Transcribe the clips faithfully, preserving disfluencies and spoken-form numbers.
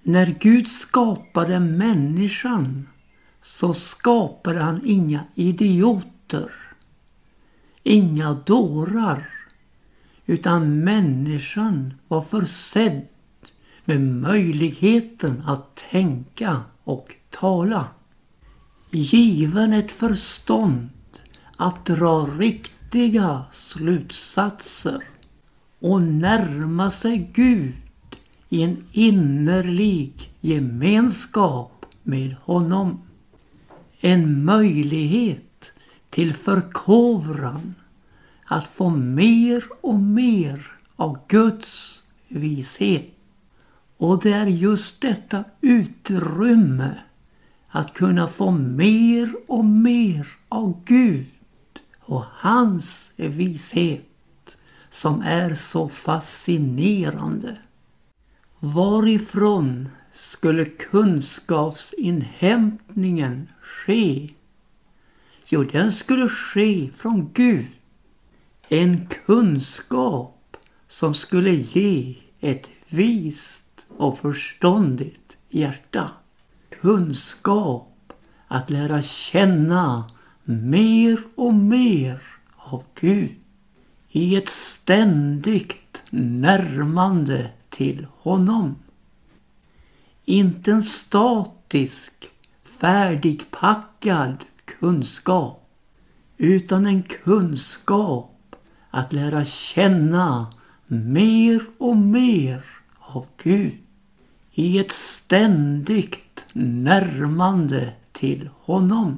När Gud skapade människan så skapade han inga idioter, inga dårar, utan människan var försedd med möjligheten att tänka och tala. Given ett förstånd att dra riktiga slutsatser och närma sig Gud i en innerlig gemenskap med honom. En möjlighet till förkovran, att få mer och mer av Guds vishet. Och det är just detta utrymme att kunna få mer och mer av Gud och hans vishet som är så fascinerande. Varifrån skulle kunskapsinhämtningen ske? Jo, den skulle ske från Gud. En kunskap som skulle ge ett vist och förståndigt hjärta. Kunskap att lära känna mer och mer av Gud i ett ständigt närmande till honom. Inte en statisk, färdigpackad kunskap, utan en kunskap att lära känna mer och mer av Gud i ett ständigt närmande till honom.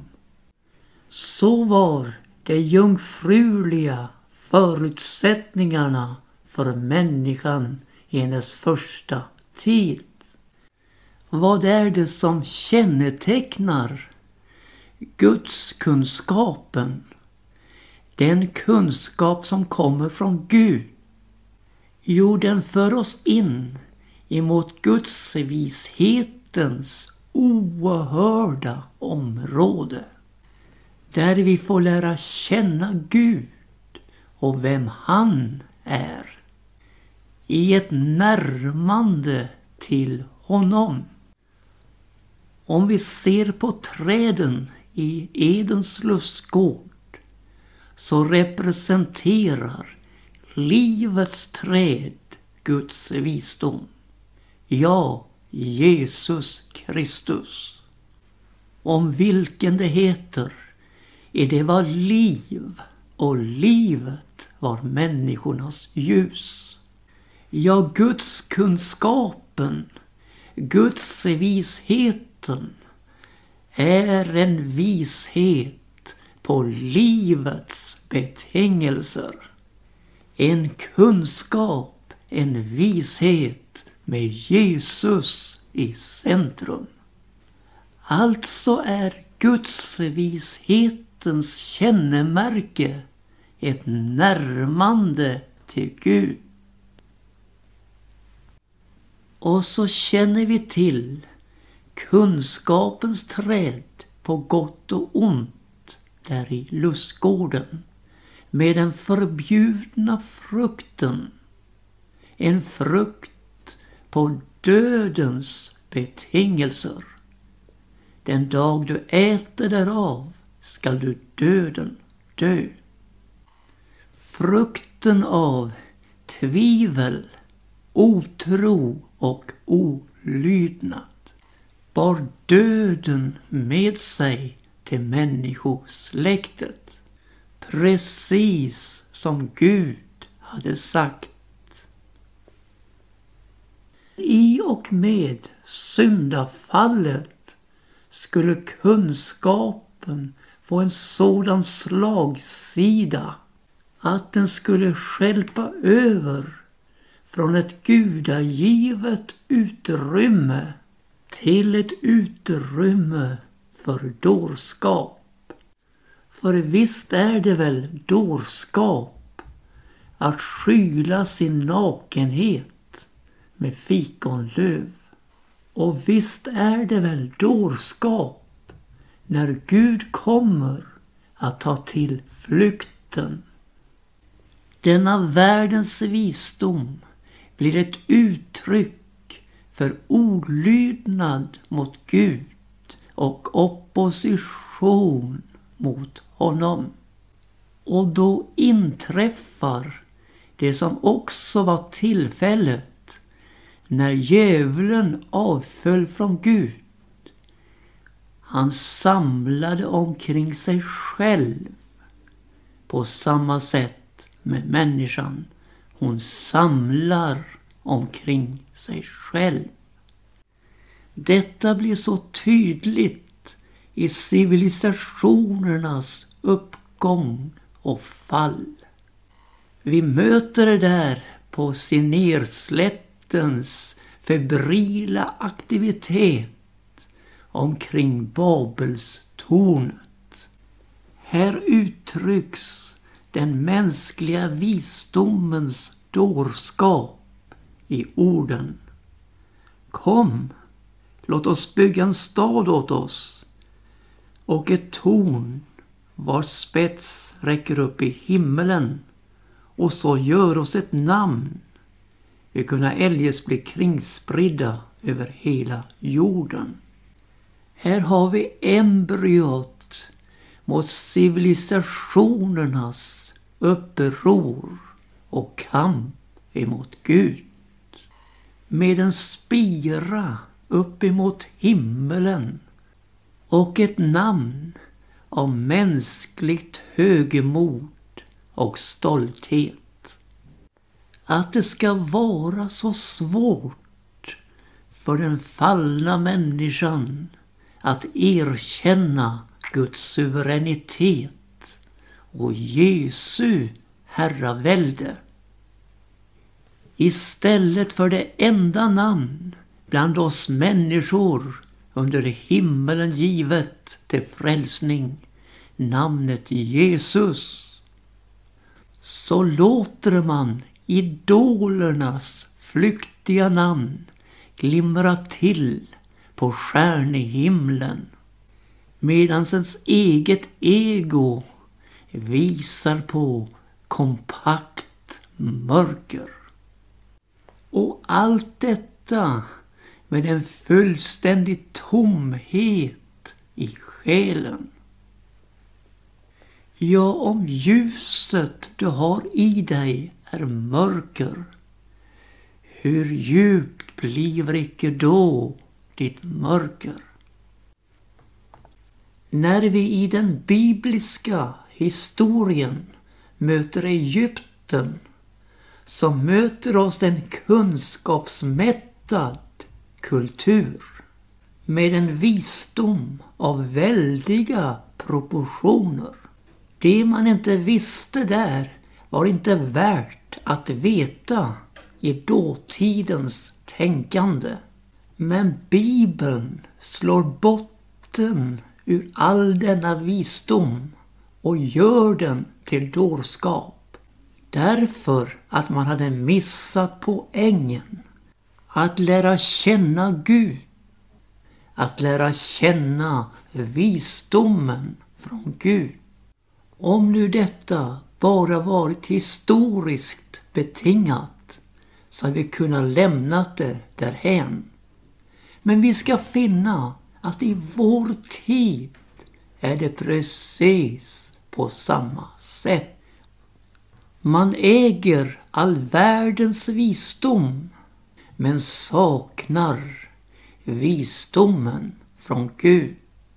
Så var de jungfruliga förutsättningarna för människan i hennes första tid. Vad är det som kännetecknar Guds kunskapen? Den kunskap som kommer från Gud. Jo, den för oss in emot Guds vishetens oerhörda område. Där vi får lära känna Gud och vem han är. I ett närmande till honom. Om vi ser på träden i Edens lustgård så representerar livets träd Guds visdom. Ja, Jesus Kristus. Om vilken det heter, är det var liv och livet var människornas ljus. Ja, Guds kunskapen, Guds visheten är en vishet på livets betingelser. En kunskap, en vishet med Jesus i centrum. Alltså är Guds vishetens kännemärke ett närmande till Gud. Och så känner vi till kunskapens träd på gott och ont där i lustgården med den förbjudna frukten. En frukt på dödens betingelser. Den dag du äter därav skall du döden dö. Frukten av tvivel, otro och olydnad bar döden med sig till människosläktet. Precis som Gud hade sagt. I och med syndafallet skulle kunskapen få en sådan slagsida att den skulle stjälpa över från ett gudagivet utrymme till ett utrymme för dårskap. För visst är det väl dårskap att skyla sin nakenhet med fikonlöv. Och visst är det väl dårskap när Gud kommer att ta till flykten. Denna världens visdom blir ett uttryck för olydnad mot Gud och opposition mot honom. Och då inträffar det som också var tillfället när djävulen avföll från Gud. Han samlade omkring sig själv på samma sätt med människan. Hon samlar omkring sig själv. Detta blir så tydligt i civilisationernas uppgång och fall. Vi möter det där på Sinerslättens febrila aktivitet omkring Babelstornet. Här uttrycks den mänskliga visdomens dårskap i orden: kom, låt oss bygga en stad åt oss och ett torn vars spets räcker upp i himmelen, och så gör oss ett namn. Vi kunna eljest bli kringspridda över hela jorden. Här har vi embryot mot civilisationernas uppror och kamp emot Gud. Med en spira upp emot himmelen och ett namn av mänskligt högmod och stolthet. Att det ska vara så svårt för den fallna människan att erkänna Guds suveränitet och Jesu herravälde. Istället för det enda namn bland oss människor under himmelen givet till frälsning, namnet Jesus, så låter man idolernas flyktiga namn glimra till på stjärnhimlen, medan ens eget ego visar på kompakt mörker. Och allt detta med en fullständig tomhet i själen. Ja, om ljuset du har i dig är mörker, hur djupt blir icke då ditt mörker? När vi i den bibliska historien möter Egypten, så möter oss en kunskapsmättad kultur med en visdom av väldiga proportioner. Det man inte visste där var inte värt att veta i dåtidens tänkande. Men Bibeln slår botten ur all denna visdom och gör den till dårskap. Därför att man hade missat poängen. Att lära känna Gud. Att lära känna visdomen från Gud. Om nu detta bara varit historiskt betingat, så har vi kunnat lämna det därhän. Men vi ska finna att i vår tid är det precis på samma sätt. Man äger all världens visdom, men saknar visdomen från Gud.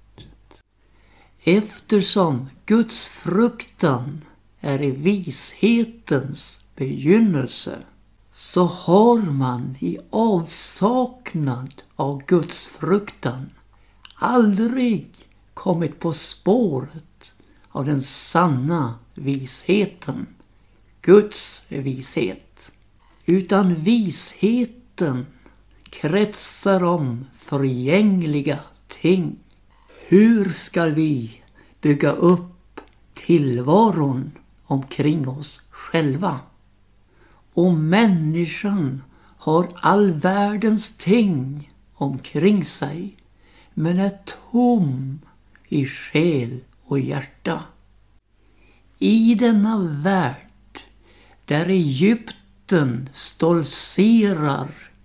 Eftersom Guds fruktan är i vishetens begynnelse, så har man i avsaknad av Guds fruktan aldrig kommit på spåret av den sanna visheten, Guds vishet. Utan visheten kretsar om förgängliga ting. Hur ska vi bygga upp tillvaron omkring oss själva? Och människan har all världens ting omkring sig, men är tom i själ och hjärta. I denna värld där Egypten stoltserar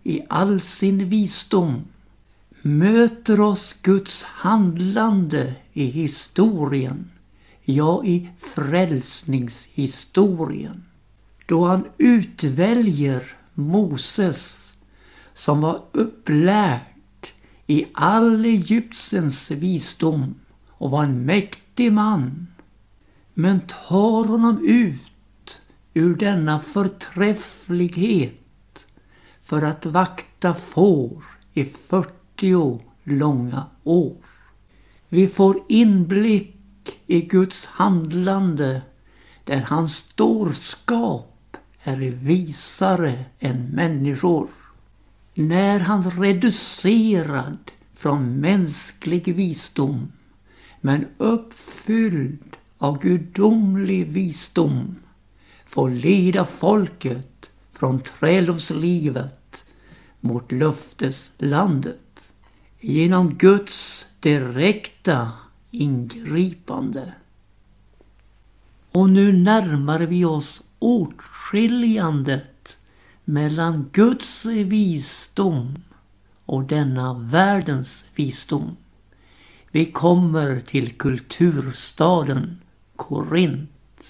i all sin visdom möter oss Guds handlande i historien, ja i frälsningshistorien, då han utväljer Moses som var upplärd i all Egyptens visdom och var en mäktig man, men tar honom ut ur denna förträfflighet för att vakta får i fyrtio långa år. Vi får inblick i Guds handlande där hans dårskap är visare än människor. När han reducerad från mänsklig visdom men uppfylld av gudomlig visdom får leda folket från trälovslivet mot löfteslandet genom Guds direkta ingripande. Och nu närmar vi oss åtskiljandet mellan Guds visdom och denna världens visdom. Vi kommer till kulturstaden Korint.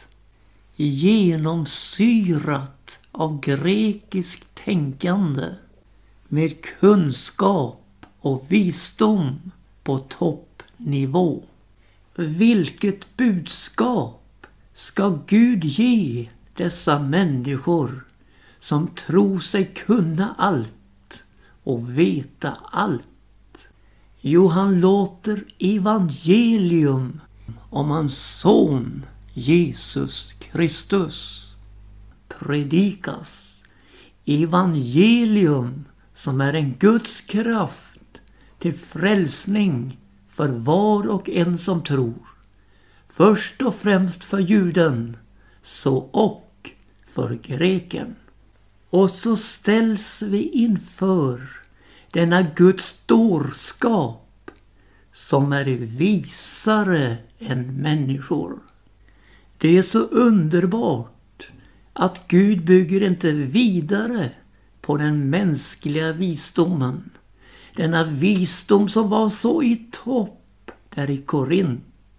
Genomsyrat av grekiskt tänkande med kunskap och visdom på toppnivå. Vilket budskap ska Gud ge dessa människor som tror sig kunna allt och veta allt? Jo, han låter evangelium om hans son Jesus Kristus predikas. Evangelium som är en Guds kraft till frälsning för var och en som tror. Först och främst för juden, så och för greken. Och så ställs vi inför denna Guds dårskap som är visare än människor. Det är så underbart att Gud bygger inte vidare på den mänskliga visdomen. Denna visdom som var så i topp där i Korint.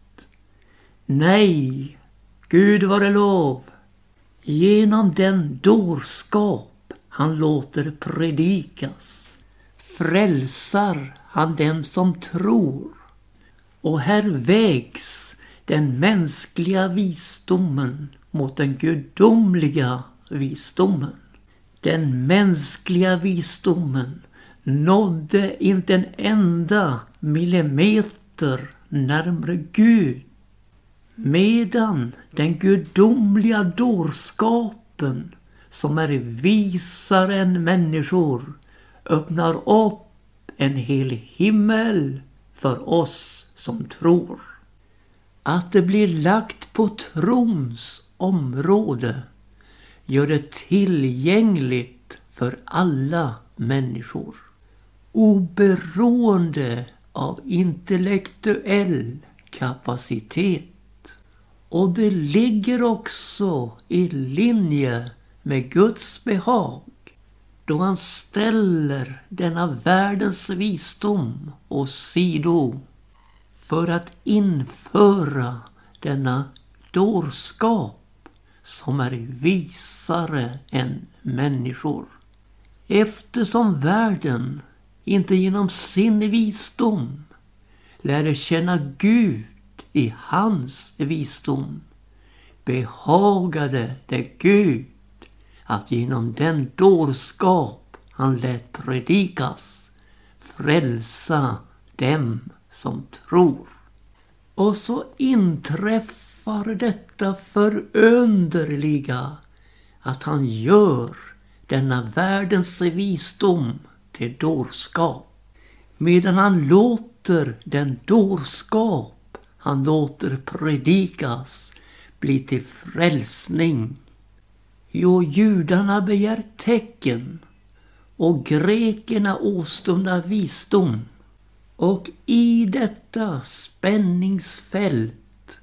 Nej, Gud vare lov. Genom den dårskap han låter predikas frälsar han dem som tror. Och här vägs den mänskliga visdomen mot den gudomliga visdomen. Den mänskliga visdomen nådde inte en enda millimeter närmare Gud, medan den gudomliga dårskapen som är visare än människor öppnar upp en hel himmel för oss som tror. Att det blir lagt på trons område gör det tillgängligt för alla människor, oberoende av intellektuell kapacitet. Och det ligger också i linje med Guds behag, då han ställer denna världens visdom åsido för att införa denna dårskap som är visare än människor. Eftersom världen inte genom sin visdom lärde känna Gud i hans visdom, behagade det Gud att genom den dårskap han lät predikas frälsa dem som tror. Och så inträffar detta förunderliga att han gör denna världens visdom till dårskap, medan han låter den dårskap han låter predikas bli till frälsning. Jo, judarna begär tecken och grekerna åstundar visdom. Och i detta spänningsfält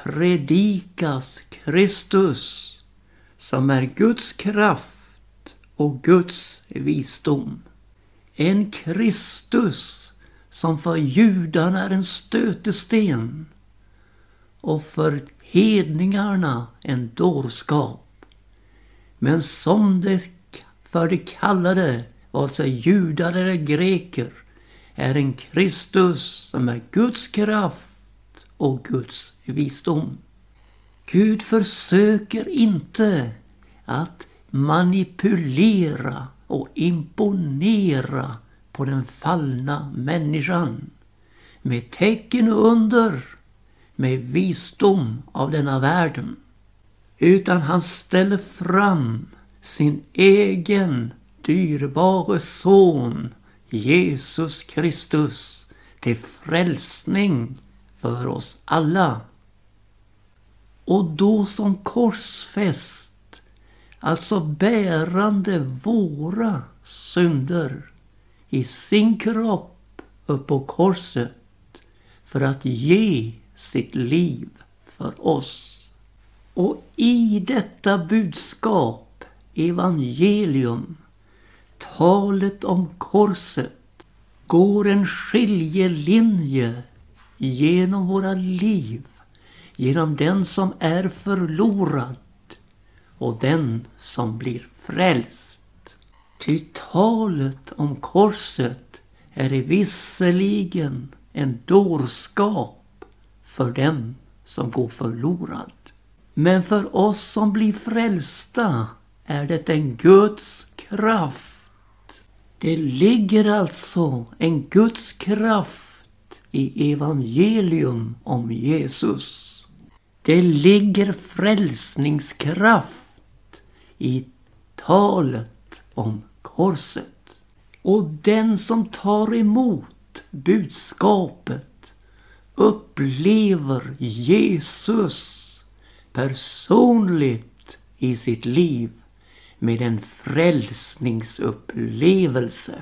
predikas Kristus som är Guds kraft och Guds visdom. En Kristus som för judarna är en stötesten och för hedningarna en dårskap. Men som det för de kallade, vare sig judar eller greker, är en Kristus som är Guds kraft och Guds visdom. Gud försöker inte att manipulera och imponera på den fallna människan med tecken och under, med visdom av denna världen. Utan han ställer fram sin egen dyrbare son Jesus Kristus till frälsning för oss alla. Och då som korsfäst, alltså bärande våra synder i sin kropp upp på korset för att ge sitt liv för oss. Och i detta budskap, evangelium, talet om korset, går en skiljelinje genom våra liv, genom den som är förlorad och den som blir frälst. Ty talet om korset är visserligen en dårskap för den som går förlorad. Men för oss som blir frälsta är det en Guds kraft. Det ligger alltså en Guds kraft i evangelium om Jesus. Det ligger frälsningskraft i talet om korset. Och den som tar emot budskapet upplever Jesus personligt i sitt liv med en frälsningsupplevelse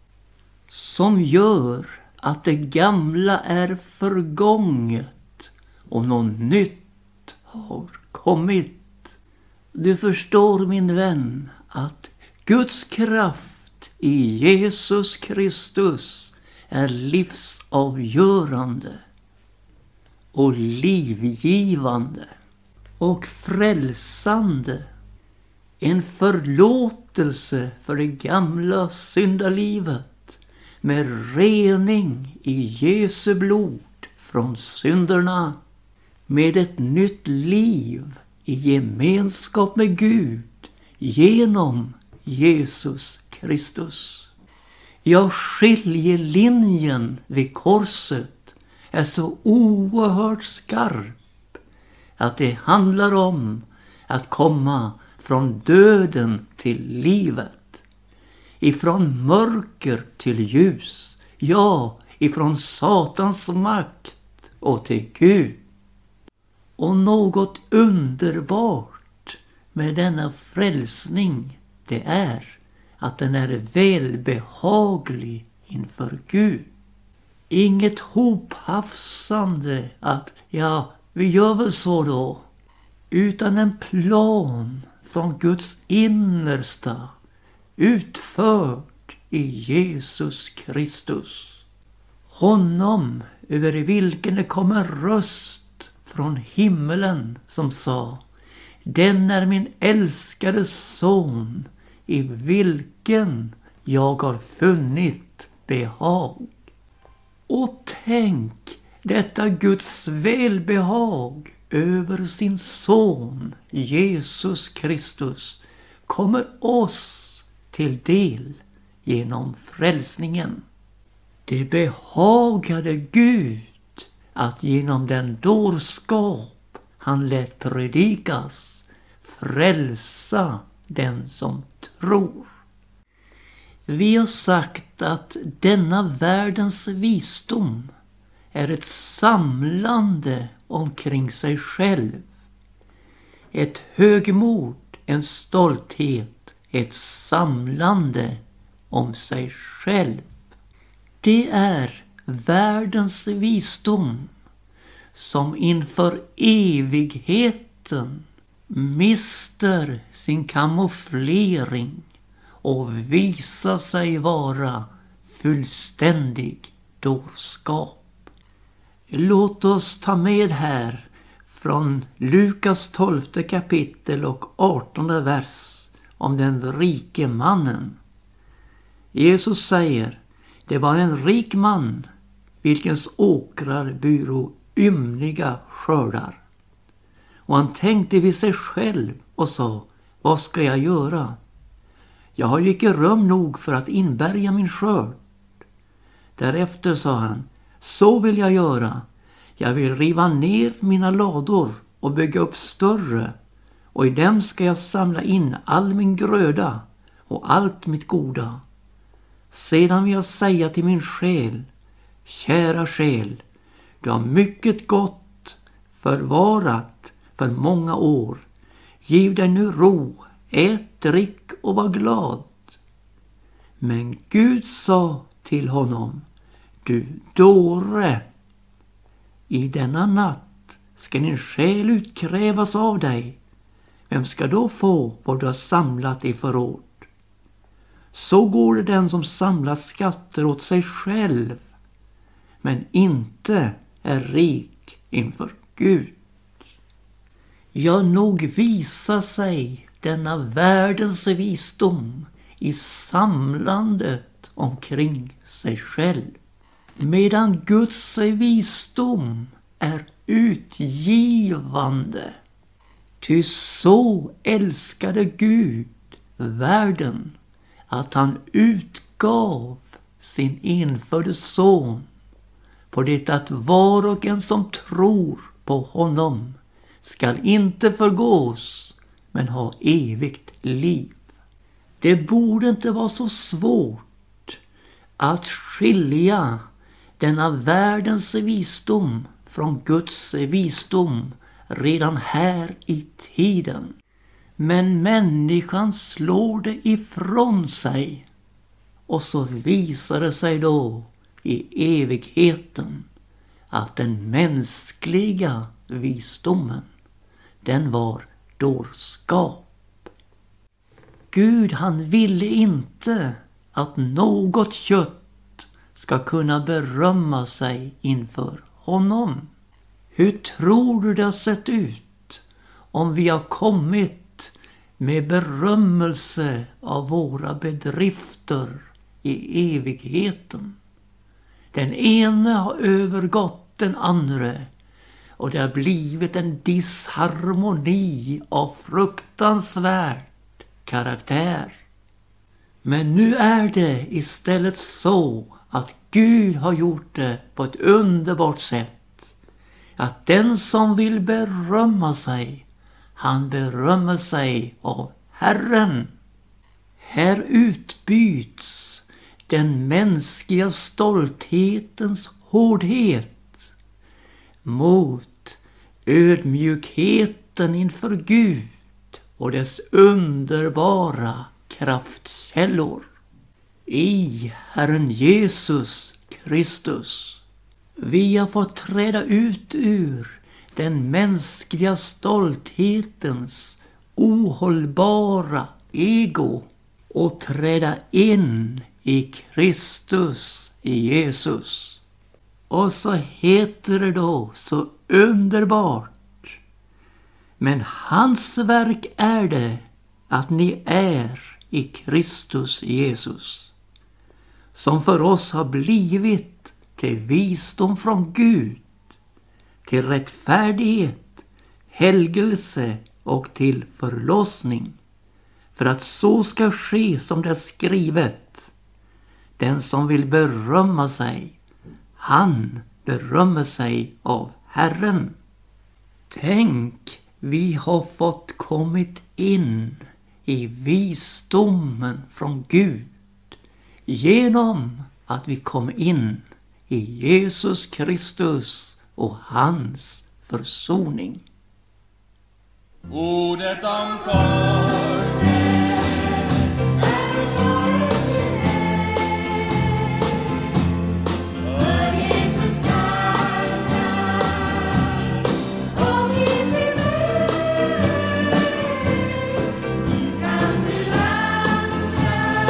som gör att det gamla är förgånget och något nytt har kommit. Du förstår, min vän, att Guds kraft i Jesus Kristus är livsavgörande och livgivande och frälsande. En förlåtelse för det gamla syndalivet med rening i Jesu blod från synderna, med ett nytt liv i gemenskap med Gud genom Jesus Kristus. Ja, skiljelinjen vid korset är så oerhört skarp att det handlar om att komma från döden till livet, ifrån mörker till ljus, ja, ifrån Satans makt och till Gud. Och något underbart med denna frälsning, det är att den är välbehaglig inför Gud. Inget hophafsande att, ja, vi gör väl så då, utan en plan från Guds innersta, utförd i Jesus Kristus. Honom över vilken det kom en röst från himmelen som sa: den är min älskade son, i vilken jag har funnit behag. Och tänk, detta Guds välbehag över sin son Jesus Kristus kommer oss till del genom frälsningen. Det behagade Gud att genom den dårskap han lät predikas frälsa den som tror. Vi har sagt att denna världens visdom är ett samlande omkring sig själv. Ett högmod, en stolthet, ett samlande om sig själv. Det är världens visdom som inför evigheten mister sin kamouflering och visa sig vara fullständig dårskap. Låt oss ta med här från Lukas tolfte kapitel och artonde vers om den rike mannen. Jesus säger: det var en rik man vilkens åkrar byrå ymniga skördar. Och han tänkte vid sig själv och sa: vad ska jag göra? Jag har ju icke rum nog för att inbärga min skörd. Därefter sa han: så vill jag göra. Jag vill riva ner mina lador och bygga upp större, och i dem ska jag samla in all min gröda och allt mitt goda. Sedan vill jag säga till min själ: kära själ, du har mycket gott förvarat för många år. Giv dig nu ro, ät, drick och var glad. Men Gud sa till honom: du dåre, i denna natt ska din själ utkrävas av dig. Vem ska då få vad du har samlat i förråd? Så går det den som samlar skatter åt sig själv, men inte är rik inför Gud. Ja, nog visar sig denna världens visdom i samlandet omkring sig själv, medan Guds visdom är utgivande. Ty så älskade Gud världen att han utgav sin enfödde son, på det att var och en som tror på honom skall inte förgås men ha evigt liv. Det borde inte vara så svårt att skilja denna världens visdom från Guds visdom redan här i tiden. Men människan slår det ifrån sig, och så visar det sig då i evigheten att den mänskliga visdomen, den var dårskap. Gud, han ville inte att något kött ska kunna berömma sig inför honom. Hur tror du det har sett ut om vi har kommit med berömmelse av våra bedrifter i evigheten? Den ene har övergått den andra, och det har blivit en disharmoni av fruktansvärd karaktär. Men nu är det istället så att Gud har gjort det på ett underbart sätt. Att den som vill berömma sig, han berömmer sig av Herren. Här utbyts den mänskliga stolthetens hårdhet mot ödmjukheten inför Gud och dess underbara kraftkällor i Herren Jesus Kristus. Vi har fått träda ut ur den mänskliga stolthetens ohållbara ego och träda in i Kristus, i Jesus. Och så heter det då så underbart: men hans verk är det att ni är i Kristus Jesus, som för oss har blivit till visdom från Gud, till rättfärdighet, helgelse och till förlossning, för att så ska ske som det är skrivet: den som vill berömma sig, han berömmer sig av Herren. Tänk, vi har fått kommit in i visdomen från Gud genom att vi kom in i Jesus Kristus och hans försoning. Ordet om korset är sorgen, för Jesus kallar, kom hit till mig, nu kan du vandra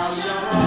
skall jag